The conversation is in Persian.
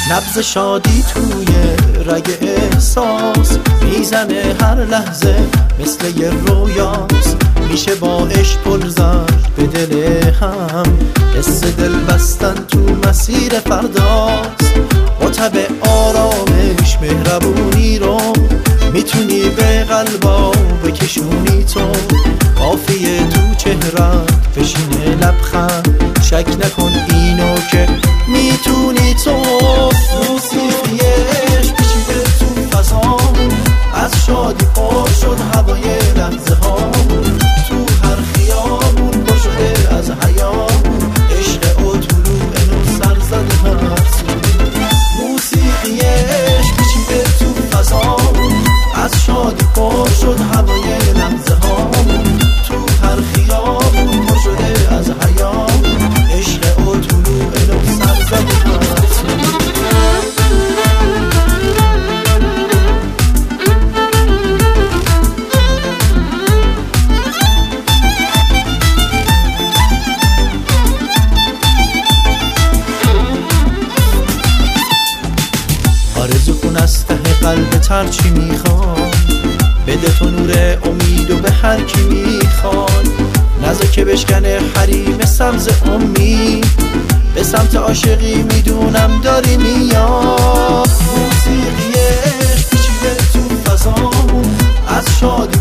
نبض شادی توی رگ احساس میزنه هر لحظه مثل یه رویاست. میشه با عشق پل زد به دل هم، حس دل بستن تو مسیر فرداست. با تب آرامش مهربونی رو میتونی به قلبا بکشونی تو. قافیه تو چهرت بشینه لبخند، شک نکن اینو که میتونی تو. موسیقی عشق کشیده تو فضامون، از شادی پر شد هوای لحظه هامون. تو هر خیابون پر شده از حیامون، عشق و طلوع نو سر زده هر سو. موسیقی عشق کشیده تو فضامون، از شادی پر شد هوای لحظه هامون. تو هر خیابون پر شده از حیامون، عشق و طلوع نو سر زده هر سو. آرزو کن از ته قلبت هر چی میخواد، بده تو نور امید و به هر کی میخواد. نذار که بشکنه حریم سبز امید، به سمت عاشقی میدونم داری میاد. موسیقی عشق پیچیده تو فضامون، از شادی